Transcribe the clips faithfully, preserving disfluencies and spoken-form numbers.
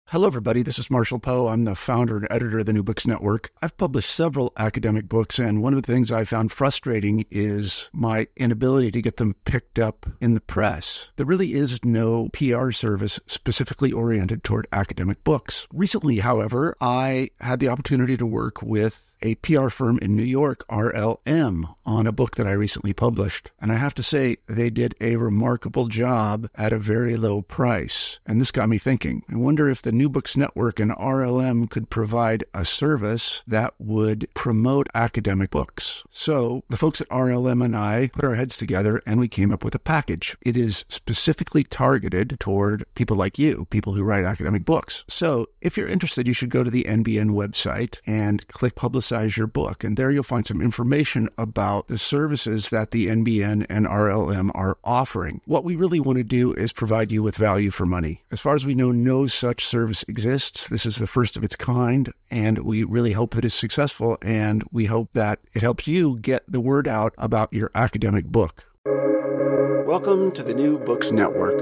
Hello, everybody. This is Marshall Poe. I'm the founder and editor of the New Books Network. I've published several academic books, and one of the things I found frustrating is my inability to get them picked up in the press. There really is no P R service specifically oriented toward academic books. Recently, however, I had the opportunity to work with a P R firm in New York, R L M, on a book that I recently published. And I have to say, they did a remarkable job at a very low price. And this got me thinking. I wonder if the New Books Network and R L M could provide a service that would promote academic books. So the folks at R L M and I put our heads together and we came up with a package. It is specifically targeted toward people like you, people who write academic books. So if you're interested, you should go to the N B N website and click Publicize your book. And there you'll find some information about the services that the N B N and R L M are offering. What we really want to do is provide you with value for money. As far as we know, no such service exists. This is the first of its kind, and we really hope that it's successful, and we hope that it helps you get the word out about your academic book. Welcome to the New Books Network.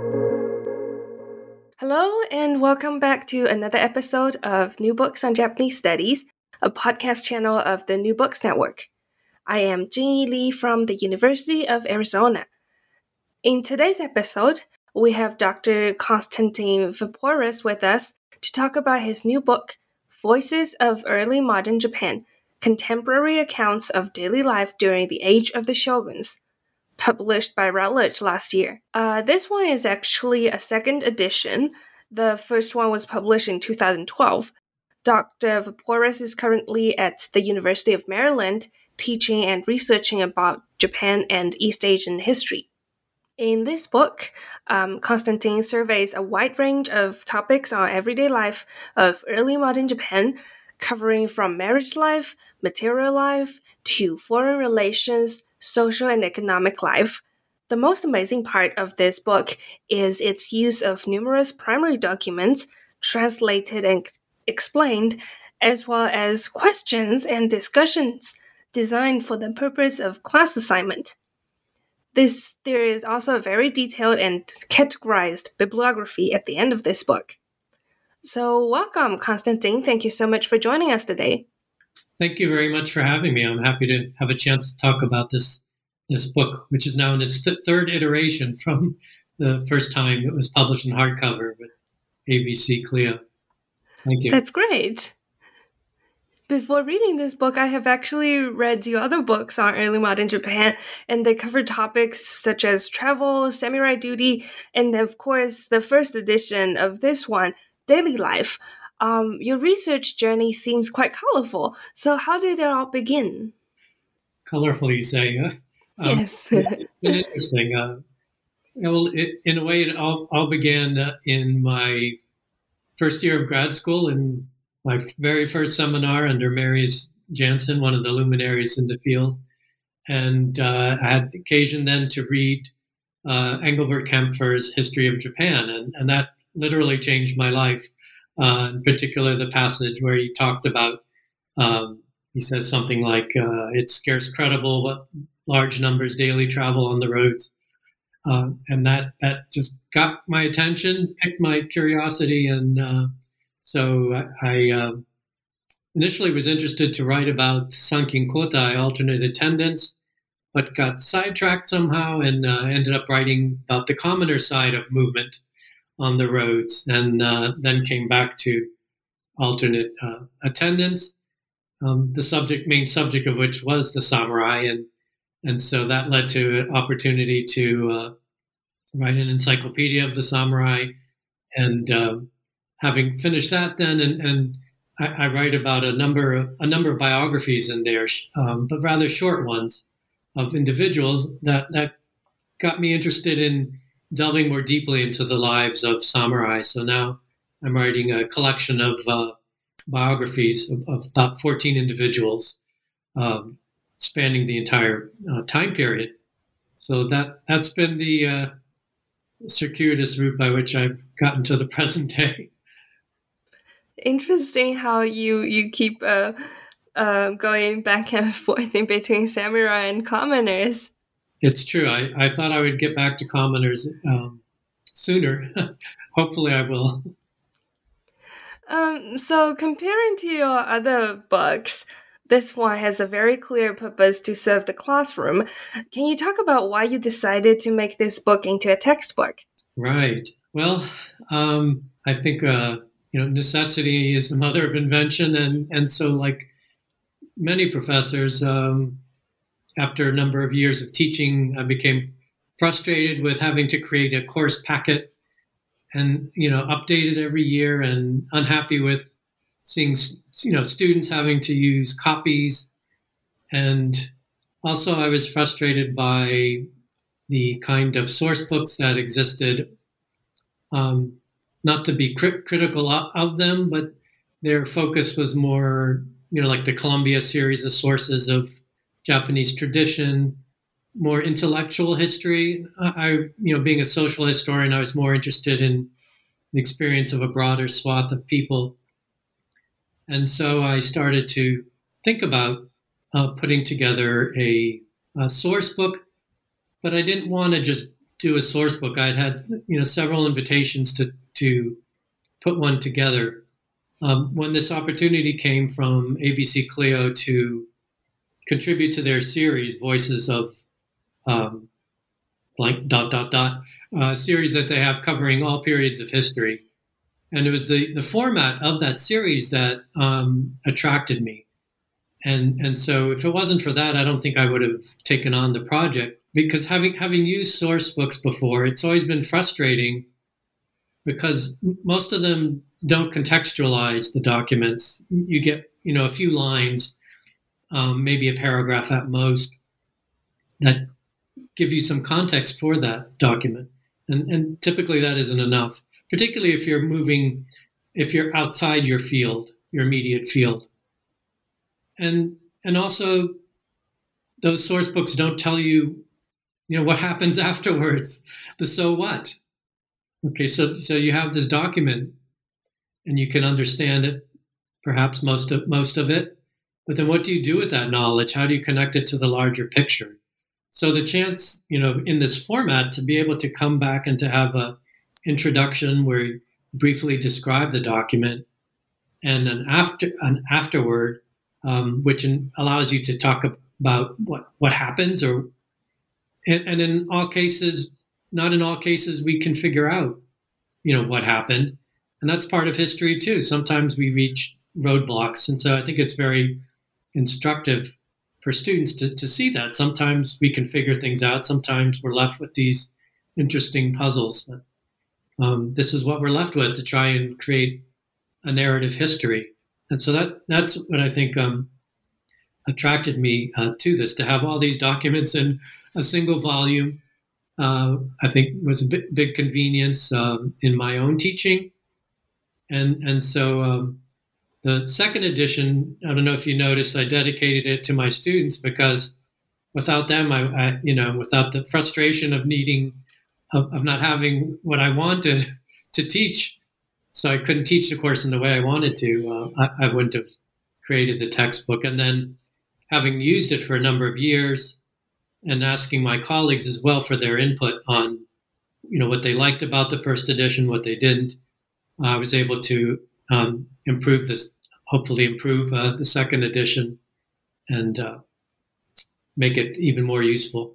Hello, and welcome back to another episode of New Books on Japanese Studies, a podcast channel of the New Books Network. I am Jingyi Li from the University of Arizona. In today's episode, we have Doctor Konstantin Vaporis with us to talk about his new book, Voices of Early Modern Japan, Contemporary Accounts of Daily Life During the Age of the Shoguns, published by Routledge last year. Uh, this one is actually a second edition. The first one was published in two thousand twelve. Doctor Vaporis is currently at the University of Maryland teaching and researching about Japan and East Asian history. In this book, um, Konstantin surveys a wide range of topics on everyday life of early modern Japan, covering from marriage life, material life, to foreign relations, social and economic life. The most amazing part of this book is its use of numerous primary documents, translated and explained, as well as questions and discussions designed for the purpose of class assignment. This there is also a very detailed and categorized bibliography at the end of this book. So welcome, Konstantin. Thank you so much for joining us today. Thank you very much for having me. I'm happy to have a chance to talk about this this book, which is now in its th- third iteration from the first time it was published in hardcover with A B C Clio. Thank you. That's great. Before reading this book, I have actually read your other books on early modern Japan, and they cover topics such as travel, samurai duty, and of course, the first edition of this one, daily life. Um, your research journey seems quite colorful. So how did it all begin? Colorful, you say? Huh? Um, yes. It's been interesting. Uh, well, it, in a way, it all, all began uh, in my first year of grad school, in my very first seminar under Marius Jansen, one of the luminaries in the field. And uh, I had occasion then to read uh, Engelbert Kaempfer's History of Japan, and, and that literally changed my life. Uh, in particular, the passage where he talked about, um, he says something like, uh, it's scarce credible what large numbers daily travel on the roads. Uh, and that that just got my attention, piqued my curiosity. And uh, so I, I uh, initially was interested to write about Sankin Kotai, alternate attendance, but got sidetracked somehow and uh, ended up writing about the commoner side of movement on the roads, and uh, then came back to alternate uh, attendance, um, the subject, main subject of which was the samurai. And and so that led to an opportunity to uh, write an encyclopedia of the samurai. And uh, having finished that then, and, and I, I write about a number of, a number of biographies in there, um, but rather short ones of individuals that, that got me interested in delving more deeply into the lives of samurai. So now I'm writing a collection of uh, biographies of, of about fourteen individuals, um, spanning the entire uh, time period. So that, that's been the uh, circuitous route by which I've gotten to the present day. Interesting how you, you keep uh, uh, going back and forth in between samurai and commoners. It's true. I, I thought I would get back to commoners um, sooner. Hopefully I will. Um, so comparing to your other books, this one has a very clear purpose to serve the classroom. Can you talk about why you decided to make this book into a textbook? Right. Well, um, I think uh, you know necessity is the mother of invention, and and so like many professors, um, after a number of years of teaching, I became frustrated with having to create a course packet and you know update it every year, and unhappy with seeing you know students having to use copies, and also I was frustrated by the kind of source books that existed. Um, not to be crit- critical of them, but their focus was more, you know, like the Columbia series of sources of Japanese tradition, more intellectual history. I, you know, being a social historian, I was more interested in the experience of a broader swath of people. And so I started to think about uh, putting together a, a source book, but I didn't want to just do a source book. I'd had, you know, several invitations to, to put one together. Um, when this opportunity came from A B C Clio to contribute to their series, Voices of um, blank dot dot dot, uh, series that they have covering all periods of history. And it was the, the format of that series that um, attracted me. And and so if it wasn't for that, I don't think I would have taken on the project, because having having used source books before, it's always been frustrating because most of them don't contextualize the documents. You get, you know, a few lines, um, maybe a paragraph at most, that give you some context for that document. And, and typically that isn't enough, particularly if you're moving, if you're outside your field, your immediate field. And and also, those source books don't tell you, you know, what happens afterwards. The so what. Okay, so so you have this document, and you can understand it, perhaps most of most of it. But then, what do you do with that knowledge? How do you connect it to the larger picture? So the chance, you know, in this format, to be able to come back and to have a introduction where you briefly describe the document, and an after an afterward. Um, which in, allows you to talk about what, what happens, or and, and in all cases, not in all cases, we can figure out, you know, what happened, and that's part of history too. Sometimes we reach roadblocks, and so I think it's very instructive for students to, to see that. Sometimes we can figure things out. Sometimes we're left with these interesting puzzles. But um, this is what we're left with, to try and create a narrative history. And so that that's what I think um, attracted me uh, to this, to have all these documents in a single volume. Uh, I think was a big, big convenience um, in my own teaching. And and so um, the second edition, I don't know if you noticed, I dedicated it to my students, because without them, I, I you know, without the frustration of needing, of, of not having what I wanted to teach, so I couldn't teach the course in the way I wanted to, uh, I, I wouldn't have created the textbook. And then having used it for a number of years and asking my colleagues as well for their input on, you know, what they liked about the first edition, what they didn't, I was able to um, improve this, hopefully improve uh, the second edition and uh, make it even more useful.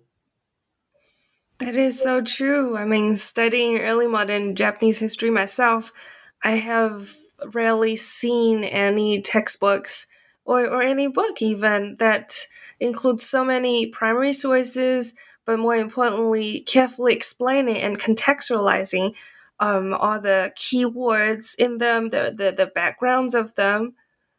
That is so true. I mean, studying early modern Japanese history myself, I have rarely seen any textbooks or, or any book even that includes so many primary sources, but more importantly, carefully explaining and contextualizing um, all the keywords in them, the, the, the backgrounds of them.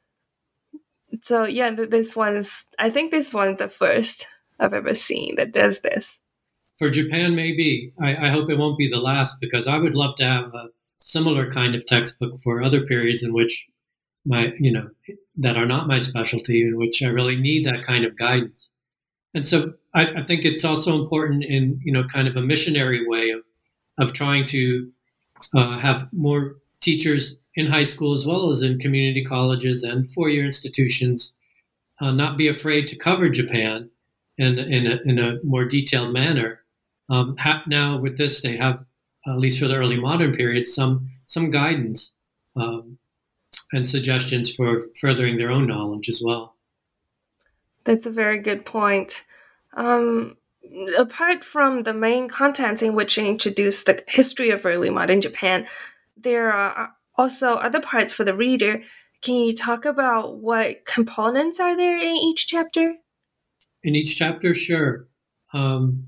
So yeah, this one's, I think this one's the first I've ever seen that does this. For Japan, maybe. I, I hope it won't be the last, because I would love to have a similar kind of textbook for other periods in which my, you know, that are not my specialty, in which I really need that kind of guidance. And so I, I think it's also important in, you know, kind of a missionary way of, of trying to uh, have more teachers in high school as well as in community colleges and four-year institutions uh, not be afraid to cover Japan in, in, a, in a more detailed manner. Um, ha- now with this, they have, at least for the early modern period, some some guidance um, and suggestions for furthering their own knowledge as well. That's a very good point. Um, apart from the main content in which you introduce the history of early modern Japan, there are also other parts for the reader. Can you talk about what components are there in each chapter? In each chapter, sure. Um,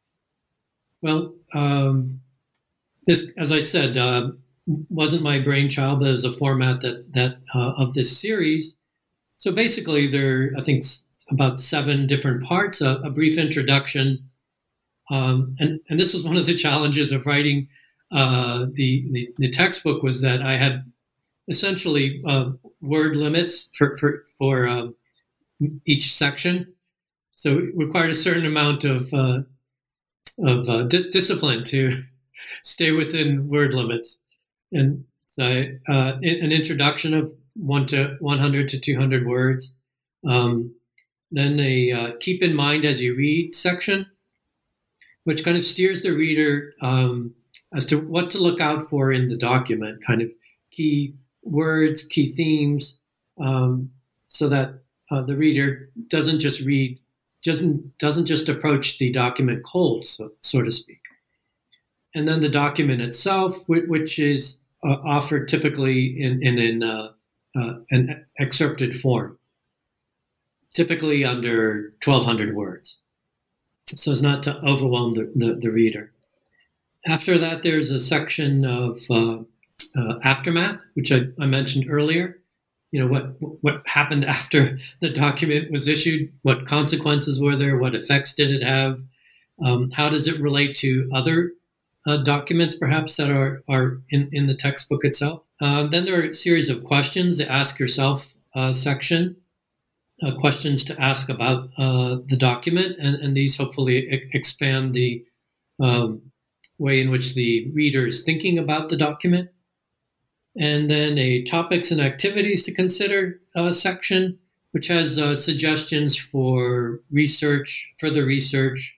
well, um, this, as I said, uh, wasn't my brainchild, but it was a format that that uh, of this series. So basically, there I think about seven different parts. A, a brief introduction, um, and and this was one of the challenges of writing uh, the, the the textbook, was that I had essentially uh, word limits for for for um, each section. So it required a certain amount of uh, of uh, di- discipline to stay within word limits. And so uh, an introduction of one to one hundred to two hundred words. Um, then a uh, keep in mind as you read section, which kind of steers the reader um, as to what to look out for in the document, kind of key words, key themes, um, so that uh, the reader doesn't just read, doesn't, doesn't just approach the document cold, so, so to speak. And then the document itself, which is uh, offered typically in, in, in uh, uh, an excerpted form, typically under twelve hundred words, so as not to overwhelm the, the, the reader. After that, there's a section of uh, uh, aftermath, which I, I mentioned earlier. You know, what what happened after the document was issued, what consequences were there, what effects did it have, um, how does it relate to other uh, documents perhaps that are, are in, in the textbook itself. Uh, then there are a series of questions, the Ask Yourself uh, section, uh, questions to ask about uh, the document, and, and these hopefully e- expand the um, way in which the reader is thinking about the document. And then a topics and activities to consider uh, section, which has uh, suggestions for research, further research,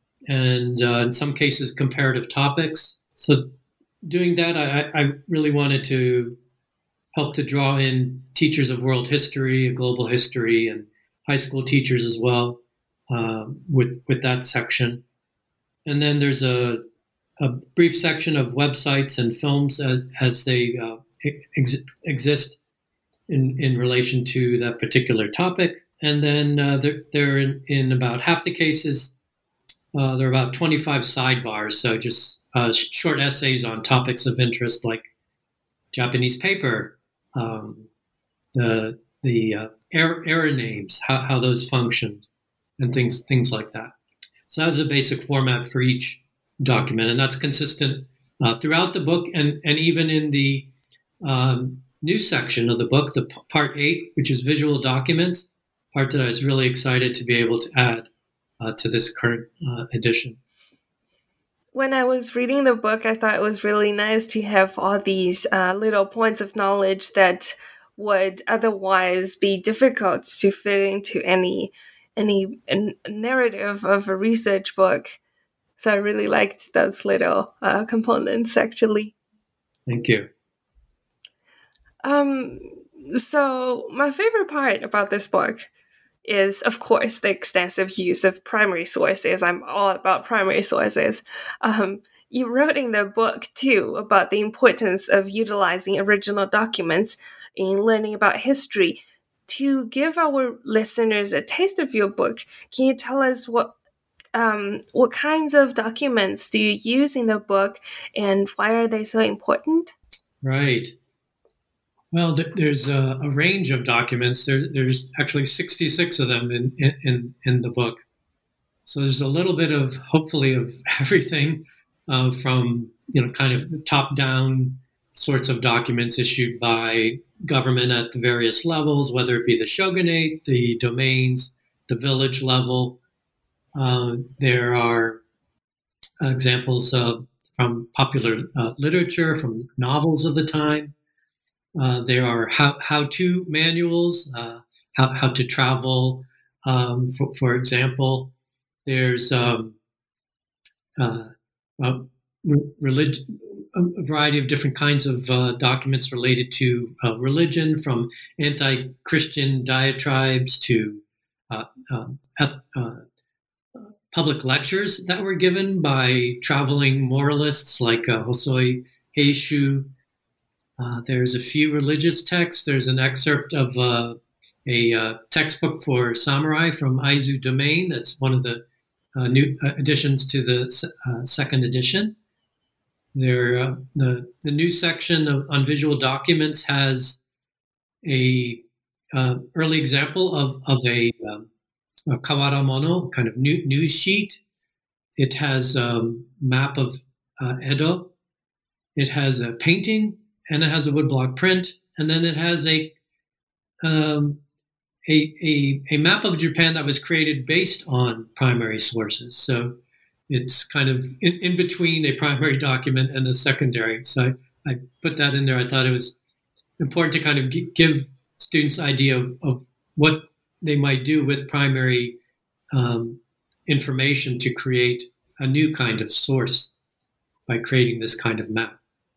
and uh, in some cases, comparative topics. So doing that, I, I really wanted to help to draw in teachers of world history and global history and high school teachers as well uh, with, with that section. And then there's a, a brief section of websites and films uh, as they uh, ex- exist in, in relation to that particular topic. And then uh, they're, they're in, in about half the cases, uh, there are about twenty-five sidebars, so just uh, sh- short essays on topics of interest like Japanese paper, um, the the uh, error, error names, how, how those function, and things things like that. So that's a basic format for each document, and that's consistent uh, throughout the book, and, and even in the um, new section of the book, the p- part eight, which is visual documents, part that I was really excited to be able to add uh, to this current uh, edition. When I was reading the book, I thought it was really nice to have all these uh, little points of knowledge that would otherwise be difficult to fit into any any n- narrative of a research book. So I really liked those little uh, components, actually. Thank you. Um, so my favorite part about this book is, of course, the extensive use of primary sources. I'm all about primary sources. Um, you wrote in the book, too, about the importance of utilizing original documents in learning about history. To give our listeners a taste of your book, can you tell us what um, what kinds of documents do you use in the book, and why are they so important? Right. Well, th- there's a, a range of documents. There, there's actually sixty-six of them in, in, in the book. So there's a little bit of, hopefully, of everything uh, from, you know, kind of the top-down sorts of documents issued by government at the various levels, whether it be the shogunate, the domains, the village level. Uh, there are examples uh, from popular uh, literature, from novels of the time. Uh, there are how, how-to manuals, uh, how, how to travel, um, for, for example. There's um, uh, uh, relig- a variety of different kinds of uh, documents related to uh, religion, from anti-Christian diatribes to uh, um, uh, public lectures that were given by traveling moralists like uh, Hosoi Heishu. Uh, there's a few religious texts. There's an excerpt of uh, a uh, textbook for samurai from Aizu Domain. That's one of the uh, new additions to the uh, second edition. There, uh, the the new section of, on visual documents has a uh, early example of of a, um, a kawaramono, kind of new, news sheet. It has a um, map of uh, Edo. It has a painting, and it has a woodblock print, and then it has a um, a, a a map of Japan that was created based on primary sources. So it's kind of in, in between a primary document and a secondary. So I, I put that in there. I thought it was important to kind of g- give students an idea of, of what they might do with primary um, information to create a new kind of source by creating this kind of map.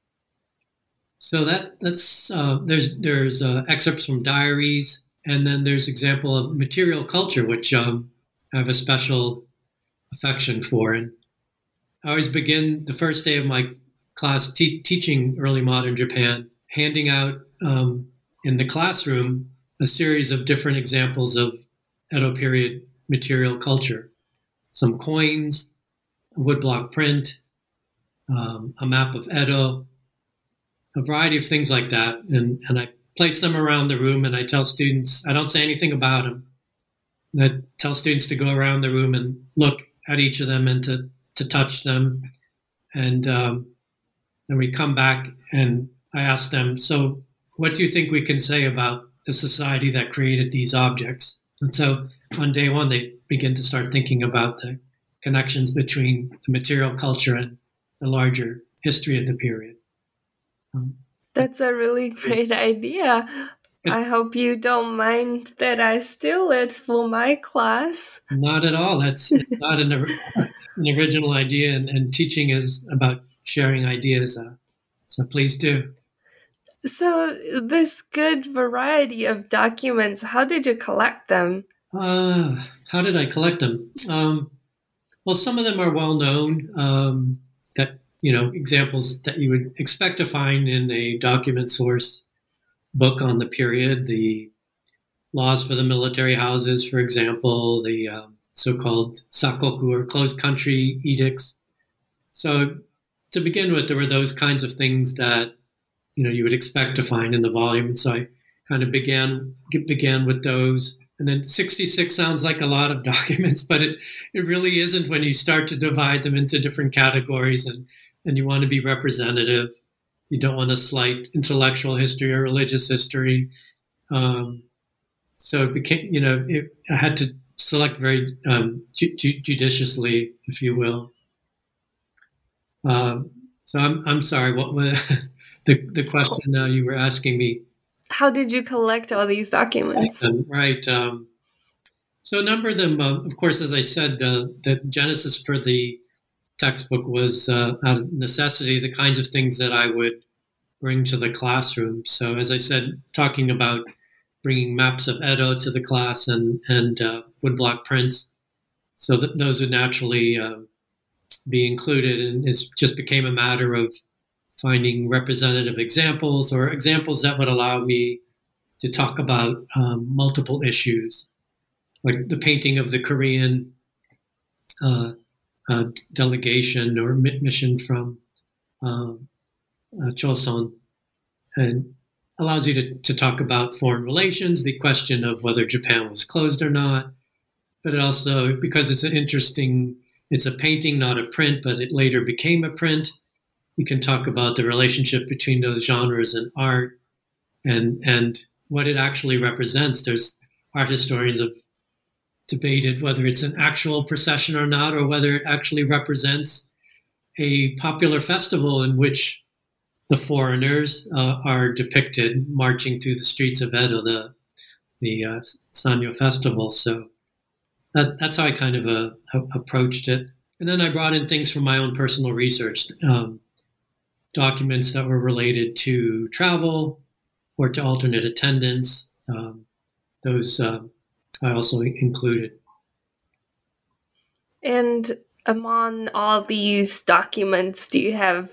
So that that's uh, there's there's uh, excerpts from diaries, and then there's example of material culture, which um, I have a special affection for. And I always begin the first day of my class te- teaching early modern Japan, handing out um, in the classroom a series of different examples of Edo period material culture. Some coins, a woodblock print, um, a map of Edo, a variety of things like that. And, and I place them around the room, and I tell students, I don't say anything about them. And I tell students to go around the room and look at each of them and to, to touch them. And um, then we come back and I ask them, so what do you think we can say about the society that created these objects? And so on day one, they begin to start thinking about the connections between the material culture and the larger history of the period. Um, That's a really great idea. I hope you don't mind that I steal it for my class. Not at all. That's not an, an original idea, and, and teaching is about sharing ideas. Uh, so please do. So this good variety of documents, how did you collect them? Uh, how did I collect them? Um, well, some of them are well known. Um, that you know, examples that you would expect to find in a document source book on the period. The laws for the military houses, for example, the uh, so-called sakoku or closed country edicts. So to begin with, there were those kinds of things that you know you would expect to find in the volume. And so I kind of began began with those. And then sixty-six sounds like a lot of documents, but it, it really isn't when you start to divide them into different categories, and, and you want to be representative. You don't want to slight intellectual history or religious history. Um, so it became, you know, it, I had to select very um, ju- ju- judiciously, if you will. Um, so I'm I'm sorry. What was the the question now you were asking me? How did you collect all these documents? Right. Um, so a number of them, uh, of course, as I said, uh, the genesis for the textbook was uh, out of necessity, the kinds of things that I would bring to the classroom. So as I said, talking about bringing maps of Edo to the class and, and uh, woodblock prints. So that those would naturally uh, be included. And it just became a matter of finding representative examples or examples that would allow me to talk about um, multiple issues, like the painting of the Korean uh, uh, delegation or mission from um, uh, Choson, and allows you to, to talk about foreign relations, the question of whether Japan was closed or not, but it also, because it's an interesting, it's a painting, not a print, but it later became a print. You can talk about the relationship between those genres and art and and what it actually represents. There's art historians have debated whether it's an actual procession or not, or whether it actually represents a popular festival in which the foreigners uh, are depicted marching through the streets of Edo, the, the uh, Sanyo festival. So that, that's how I kind of uh, approached it. And then I brought in things from my own personal research. Um, documents that were related to travel or to alternate attendance. Um, those uh, I also included. And among all these documents, do you have,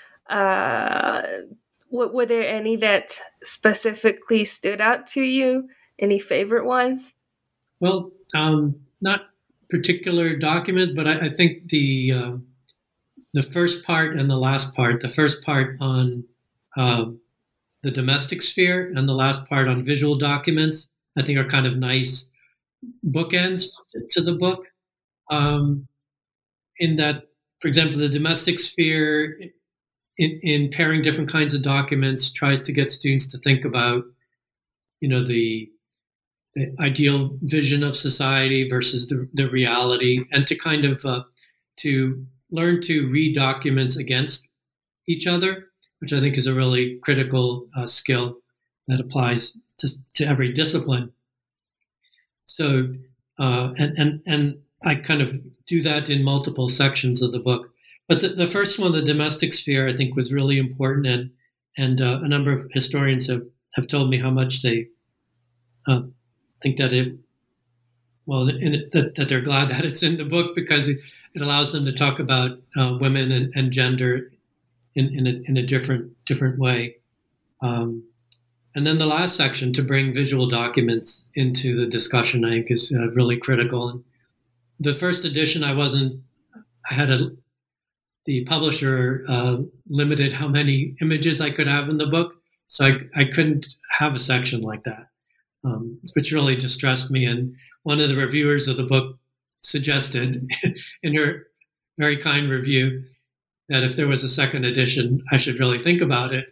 uh, w- were there any that specifically stood out to you? Any favorite ones? Well, um, not particular document, but I, I think the uh, the first part and the last part, the first part on um, the domestic sphere and the last part on visual documents, I think are kind of nice bookends to the book. Um, in that, for example, the domestic sphere, in, in pairing different kinds of documents, tries to get students to think about, you know, the, the ideal vision of society versus the, the reality, and to kind of uh, to learn to read documents against each other, which I think is a really critical uh, skill that applies to, to every discipline. So, uh, and, and, and I kind of do that in multiple sections of the book. But the, the first one, the domestic sphere, I think was really important. And, and uh, a number of historians have, have told me how much they uh, think that it, well, in it, that, that they're glad that it's in the book, because it, it allows them to talk about uh, women and, and gender in, in, a, in a different, different way. Um, And then the last section, to bring visual documents into the discussion, I think is uh, really critical. And the first edition, I wasn't, I had a, the publisher uh, limited how many images I could have in the book. So I, I couldn't have a section like that, um, which really distressed me. And one of the reviewers of the book suggested in her very kind review that if there was a second edition, I should really think about it.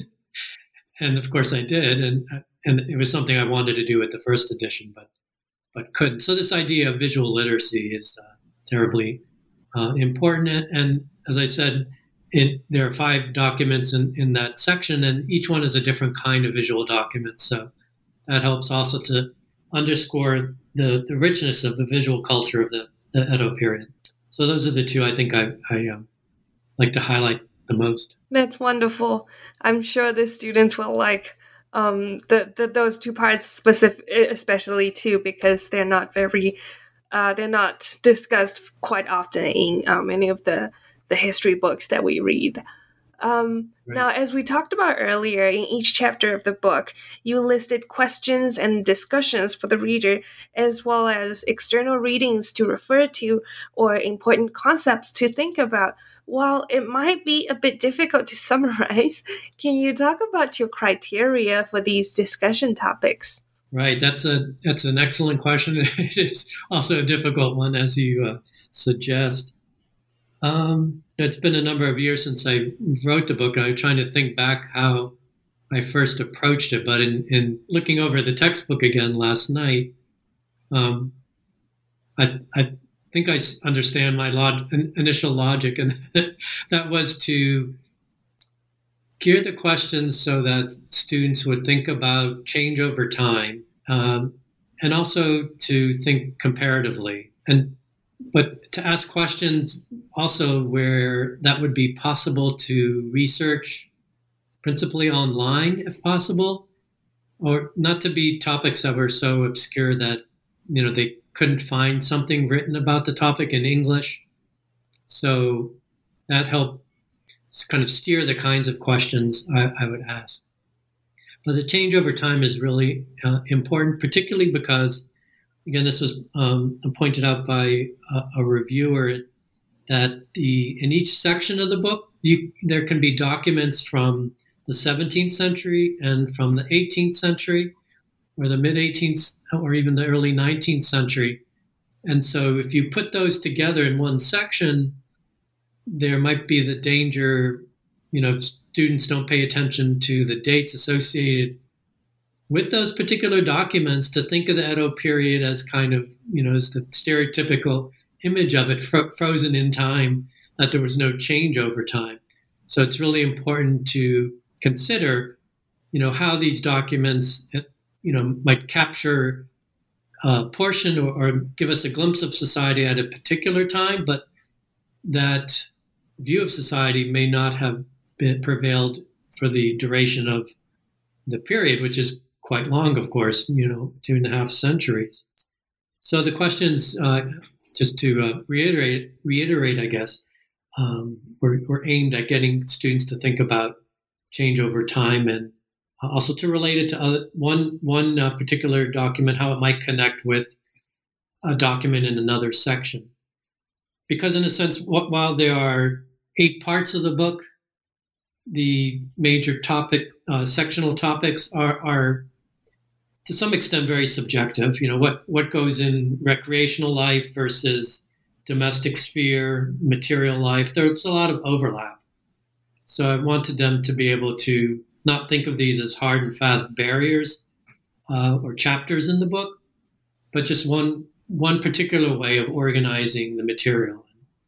And of course I did, and and it was something I wanted to do with the first edition, but but couldn't. So this idea of visual literacy is uh, terribly uh, important. And as I said, it, there are five documents in, in that section, and each one is a different kind of visual document. So that helps also to underscore the, the richness of the visual culture of the, the Edo period. So those are the two I think I, I um, like to highlight the most. That's wonderful. I'm sure the students will like um, the, the those two parts specific, especially too, because they're not very uh, they're not discussed quite often in um, any of the the history books that we read. Um, right. Now, as we talked about earlier, in each chapter of the book, you listed questions and discussions for the reader, as well as external readings to refer to or important concepts to think about. While it might be a bit difficult to summarize, can you talk about your criteria for these discussion topics? Right, that's a that's an excellent question. It is also a difficult one, as you uh, suggest. Um, it's been a number of years since I wrote the book, and I'm trying to think back how I first approached it. But in, in looking over the textbook again last night, um, I, I think I understand my log- initial logic, and that was to gear the questions so that students would think about change over time, um, and also to think comparatively. And but to ask questions also where that would be possible to research, principally online if possible, or not to be topics that were so obscure that, you know, they couldn't find something written about the topic in English. So that helped kind of steer the kinds of questions I, I would ask. But the change over time is really uh, important, particularly because, again, this was um, pointed out by a, a reviewer, that the in each section of the book, you, there can be documents from the seventeenth century and from the eighteenth century, or the mid-eighteenth, or even the early nineteenth century. And so if you put those together in one section, there might be the danger, you know, if students don't pay attention to the dates associated with those particular documents, to think of the Edo period as kind of, you know, as the stereotypical image of it, fro- frozen in time, that there was no change over time. So it's really important to consider, you know, how these documents, you know, might capture a portion or, or give us a glimpse of society at a particular time, but that view of society may not have been prevailed for the duration of the period, which is quite long, of course, you know, two and a half centuries. So the questions, uh, just to uh, reiterate, reiterate, I guess, um, were, were aimed at getting students to think about change over time, and also to relate it to other, one one uh, particular document, how it might connect with a document in another section. Because in a sense, wh- while there are eight parts of the book, the major topic, uh, sectional topics are, are to some extent very subjective. You know, what, what goes in recreational life versus domestic sphere, material life. There's a lot of overlap. So I wanted them to be able to not think of these as hard and fast barriers uh, or chapters in the book, but just one one particular way of organizing the material.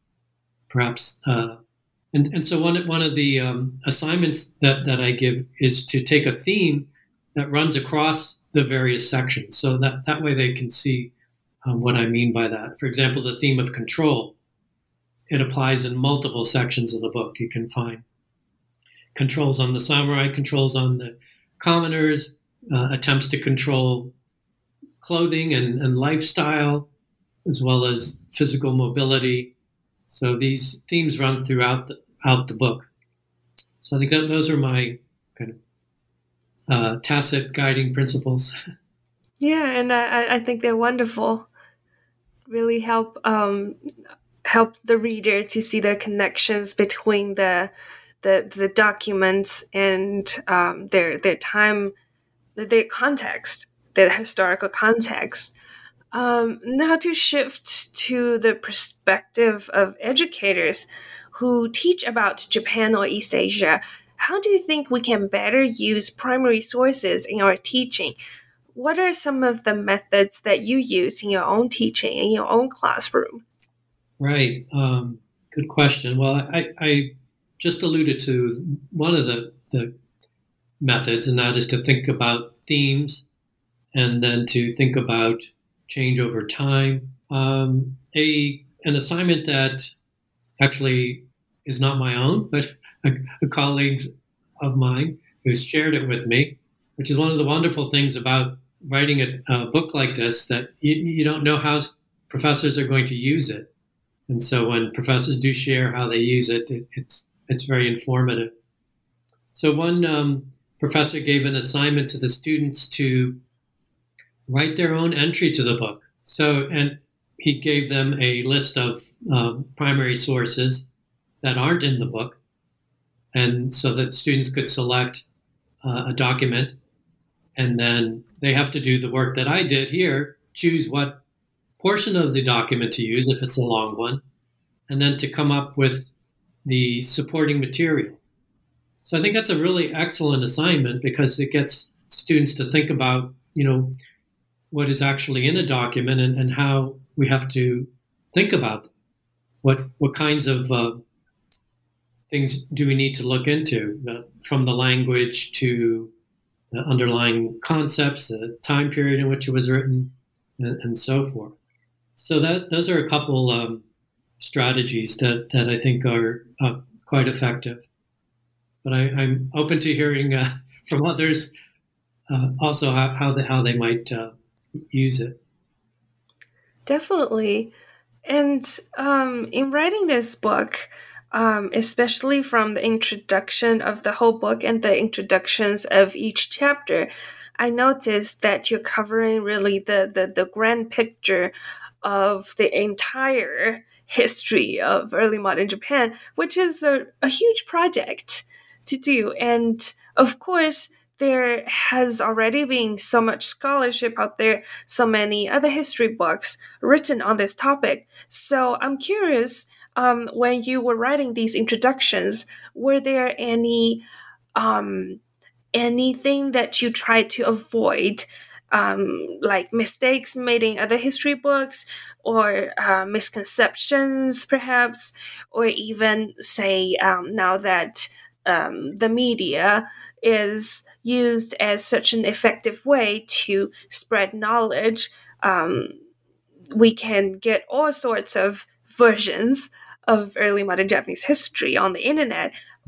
Perhaps, uh, and, and so one, one of the um, assignments that, that I give is to take a theme that runs across the various sections. So that, that way they can see um, what I mean by that. For example, the theme of control, it applies in multiple sections of the book. You can find controls on the samurai, controls on the commoners, uh, attempts to control clothing and, and lifestyle, as well as physical mobility. So these themes run throughout the, out the book. So I think that those are my kind of uh, tacit guiding principles. Yeah, and I, I think they're wonderful. Really help um, help the reader to see the connections between the the, the documents and um, their their time, their context, their historical context. Um, now to shift to the perspective of educators who teach about Japan or East Asia, how do you think we can better use primary sources in our teaching? What are some of the methods that you use in your own teaching, in your own classroom? Right. Um, good question. Well, I, I just alluded to one of the, the methods, and that is to think about themes and then to think about change over time. Um, a an assignment that actually is not my own, but a, a colleague of mine who's shared it with me, which is one of the wonderful things about writing a, a book like this, that you, you don't know how professors are going to use it. And so when professors do share how they use it, it it's it's very informative. So one um, professor gave an assignment to the students to write their own entry to the book. So, and he gave them a list of um, primary sources that aren't in the book, and so that students could select uh, a document, and then they have to do the work that I did here, choose what portion of the document to use if it's a long one, and then to come up with the supporting material. So I think that's a really excellent assignment because it gets students to think about, you know, what is actually in a document and, and how we have to think about what what kinds of uh, things do we need to look into, uh, from the language to the underlying concepts, the time period in which it was written, and, and so forth. So that those are a couple um, strategies that, that I think are uh, quite effective. But I, I'm open to hearing uh, from others uh, also how, how, the, how they might uh, use it. Definitely. And um, in writing this book, um, especially from the introduction of the whole book and the introductions of each chapter, I noticed that you're covering really the, the, the grand picture of the entire history of early modern Japan, which is a, a huge project to do. And of course, there has already been so much scholarship out there, so many other history books written on this topic. So I'm curious, um, when you were writing these introductions, were there any um, anything that you tried to avoid, um, like mistakes made in other history books, or uh, misconceptions, perhaps, or even say um, now that um, the media is used as such an effective way to spread knowledge, um, we can get all sorts of versions of early modern Japanese history on the internet.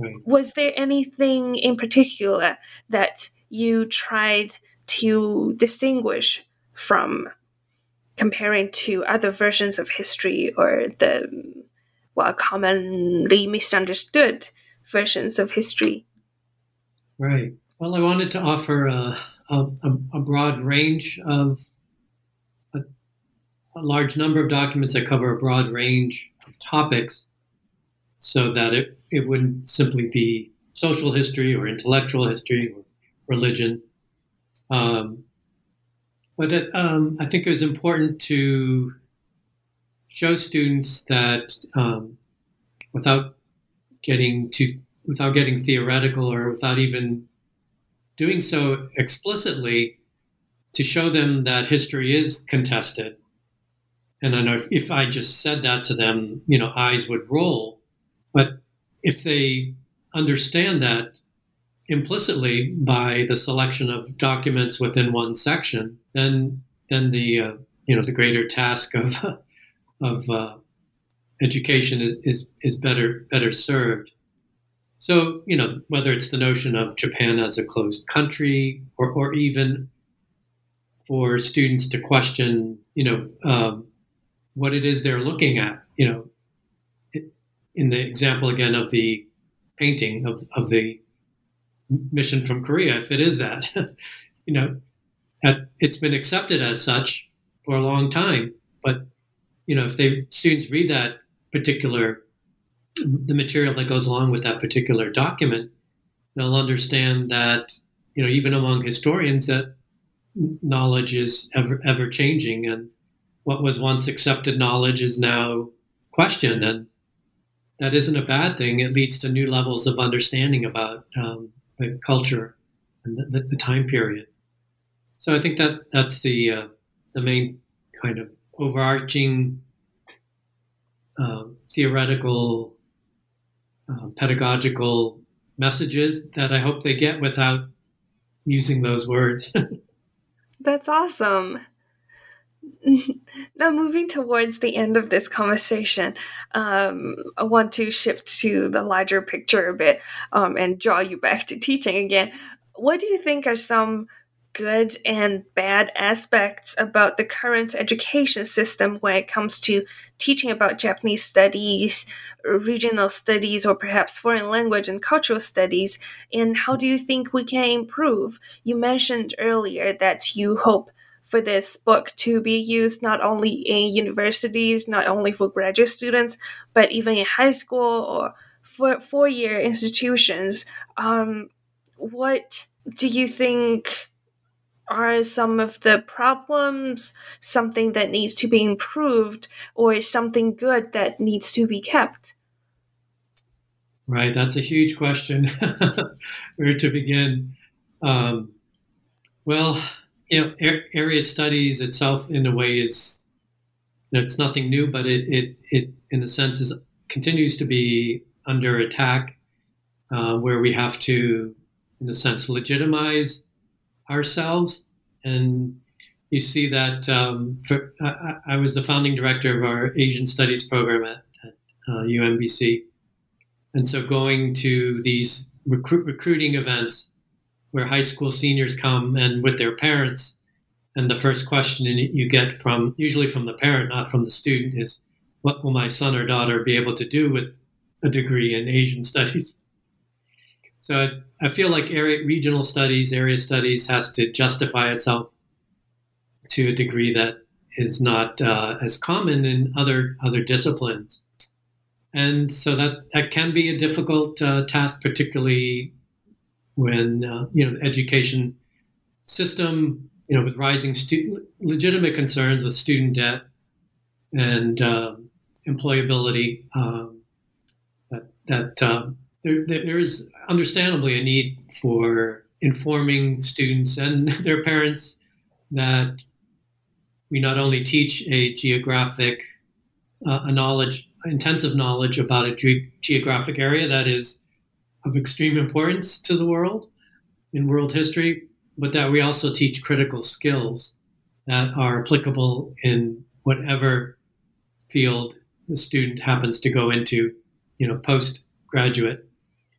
Right. Was there anything in particular that you tried to distinguish from comparing to other versions of history or the, well, commonly misunderstood versions of history? Right. Well, I wanted to offer a, a, a broad range of a, a large number of documents that cover a broad range of topics, so that it, it wouldn't simply be social history or intellectual history or religion. Um, but it, um, I think it was important to show students that um, without getting too, without getting theoretical or without even doing so explicitly, to show them that history is contested. And I know if, if I just said that to them, you know, eyes would roll. But if they understand that implicitly by the selection of documents within one section, then then the uh, you know the greater task of of uh, education is, is is better better served. So you know whether it's the notion of Japan as a closed country, or or even for students to question you know um, what it is they're looking at, you know. In the example again of the painting of, of the mission from Korea, if it is that, you know, it's been accepted as such for a long time. But, you know, if they students read that particular, the material that goes along with that particular document, they'll understand that, you know, even among historians, that knowledge is ever, ever changing. And what was once accepted knowledge is now questioned. And that isn't a bad thing. It leads to new levels of understanding about um, the culture and the, the, the time period. So I think that that's the uh, the main kind of overarching uh, theoretical, uh, pedagogical messages that I hope they get without using those words. That's awesome. Now, moving towards the end of this conversation, um, I want to shift to the larger picture a bit um, and draw you back to teaching again. What do you think are some good and bad aspects about the current education system when it comes to teaching about Japanese studies, regional studies, or perhaps foreign language and cultural studies? And how do you think we can improve? You mentioned earlier that you hope for this book to be used not only in universities, not only for graduate students, but even in high school or for four-year institutions. Um, what do you think are some of the problems, something that needs to be improved, or something good that needs to be kept? Right, that's a huge question. Where to begin? Um, well, you know, area studies itself, in a way, is you know, it's nothing new, but it, it, it, in a sense, is continues to be under attack, uh, where we have to, in a sense, legitimize ourselves. And you see that um, for, I, I was the founding director of our Asian Studies program at, at uh, U M B C, and so going to these recruit, recruiting events where high school seniors come and with their parents, and the first question you get from, usually from the parent, not from the student, is, what will my son or daughter be able to do with a degree in Asian studies? So I, I feel like area, regional studies, area studies has to justify itself to a degree that is not uh, as common in other other disciplines. And so that, that can be a difficult uh, task, particularly when, uh, you know, the education system, you know, with rising student, legitimate concerns with student debt and uh, employability, um, that, that um, there, there is understandably a need for informing students and their parents that we not only teach a geographic, uh, a knowledge, intensive knowledge about a ge- geographic area that is of extreme importance to the world in world history, but that we also teach critical skills that are applicable in whatever field the student happens to go into, you know, postgraduate.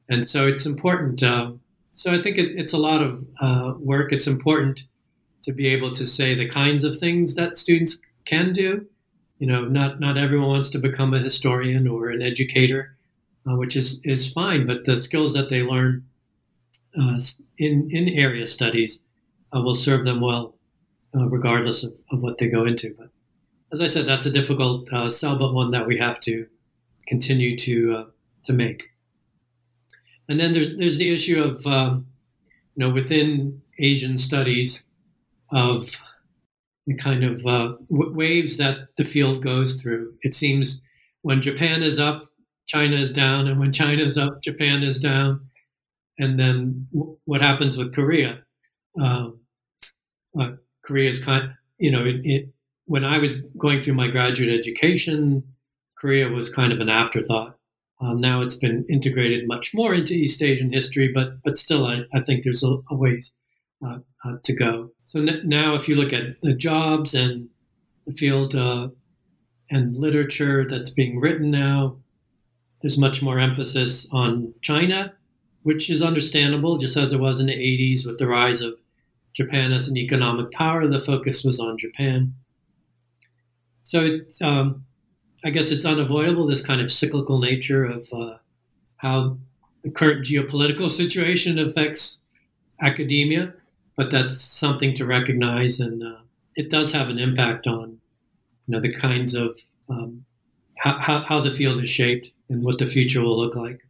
And so it's important. Uh, so I think it, it's a lot of uh, work. It's important to be able to say the kinds of things that students can do. You know, not not everyone wants to become a historian or an educator, uh, which is, is fine. But the skills that they learn uh, in in area studies uh, will serve them well, uh, regardless of, of what they go into. But as I said, that's a difficult uh, sell, but one that we have to continue to uh, to make. And then there's there's the issue of um, you know, within Asian studies, of the kind of uh, w- waves that the field goes through. It seems when Japan is up, China is down, and when China is up, Japan is down. And then w- what happens with Korea? Um, uh, Korea is kind, you know, it, it, when I was going through my graduate education, Korea was kind of an afterthought. Um, now it's been integrated much more into East Asian history, but but still, I, I think there's a, a ways uh, uh, to go. So n- now, if you look at the jobs and the field uh, and literature that's being written now, there's much more emphasis on China, which is understandable, just as it was in the eighties with the rise of Japan as an economic power. The focus was on Japan. So it's, um, I guess it's unavoidable, this kind of cyclical nature of uh, how the current geopolitical situation affects academia, but that's something to recognize, and uh, it does have an impact on, you know, the kinds of um, how, how, how the field is shaped and what the future will look like.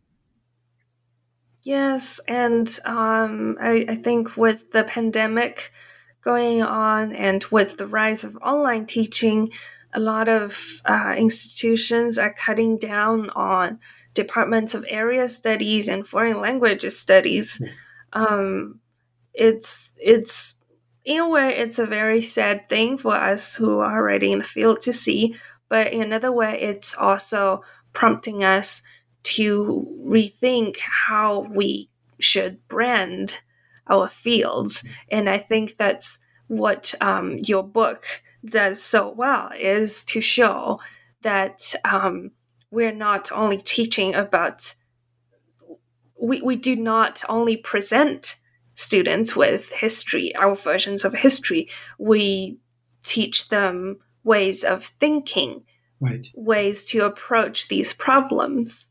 Yes, and um, I, I think with the pandemic going on and with the rise of online teaching, a lot of uh, institutions are cutting down on departments of area studies and foreign languages studies. Mm. Um, it's it's in a way it's a very sad thing for us who are already in the field to see, but in another way, it's also prompting us to rethink how we should brand our fields. And I think that's what um, your book does so well, is to show that um, we're not only teaching about, we, we do not only present students with history, our versions of history, we teach them ways of thinking, right, ways to approach these problems.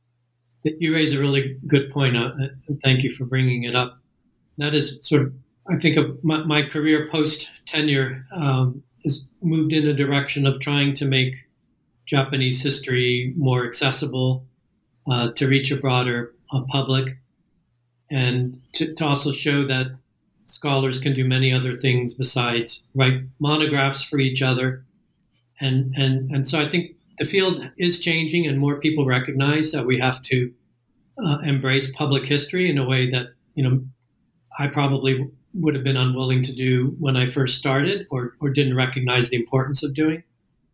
You raise a really good point, uh, and thank you for bringing it up. That is sort of, I think of my, my career post-tenure um, has moved in a direction of trying to make Japanese history more accessible, uh, to reach a broader uh, public, and to, to also show that scholars can do many other things besides write monographs for each other. And, and, and so I think the field is changing, and more people recognize that we have to uh, embrace public history in a way that, you know, I probably would have been unwilling to do when I first started, or, or didn't recognize the importance of doing.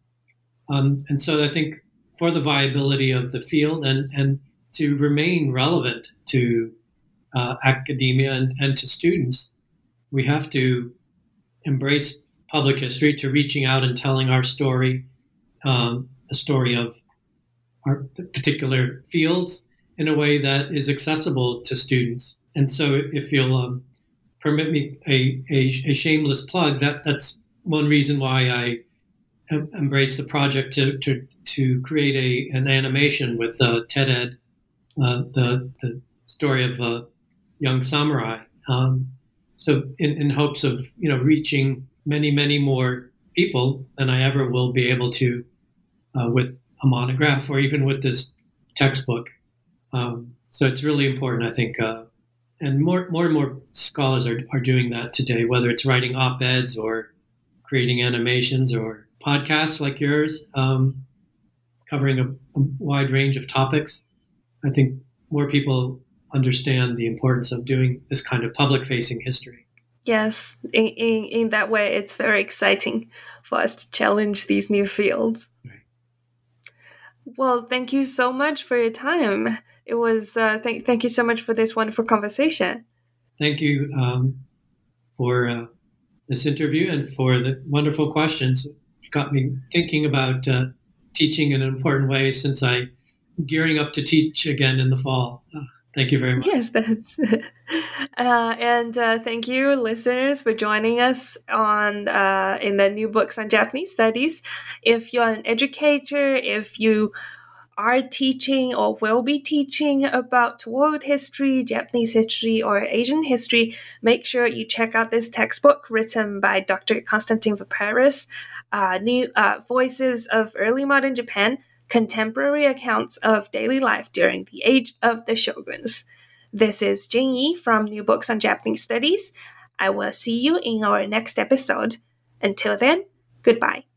Um, and so I think for the viability of the field and, and to remain relevant to uh, academia and, and to students, we have to embrace public history, to reaching out and telling our story, um, the story of our particular fields in a way that is accessible to students. And so if you'll um, permit me a, a, a shameless plug, that, that's one reason why I embraced the project to, to, to create a, an animation with uh, TED-Ed, uh, the, the story of a young samurai. Um, so in, in hopes of, you know, reaching many, many more people than I ever will be able to uh, with a monograph or even with this textbook. Um, so it's really important, I think, uh, and more, more and more scholars are, are doing that today, whether it's writing op-eds or creating animations or podcasts like yours, um, covering a, a wide range of topics. I think more people understand the importance of doing this kind of public-facing history. Yes, in, in, in that way, it's very exciting for us to challenge these new fields. Right. Well, thank you so much for your time. It was, uh, thank, thank you so much for this wonderful conversation. Thank you um, for uh, this interview and for the wonderful questions. It got me thinking about uh, teaching in an important way since I'm gearing up to teach again in the fall. Uh, Thank you very much. Yes, that's uh, and uh, thank you, listeners, for joining us on uh, in the New Books on Japanese Studies. If you're an educator, if you are teaching or will be teaching about world history, Japanese history, or Asian history, make sure you check out this textbook written by Doctor Constantine Vaparis, uh, New uh, Voices of Early Modern Japan, Contemporary Accounts of Daily Life During the Age of the Shoguns. This is Jing Yi from New Books on Japanese Studies. I will see you in our next episode. Until then, goodbye.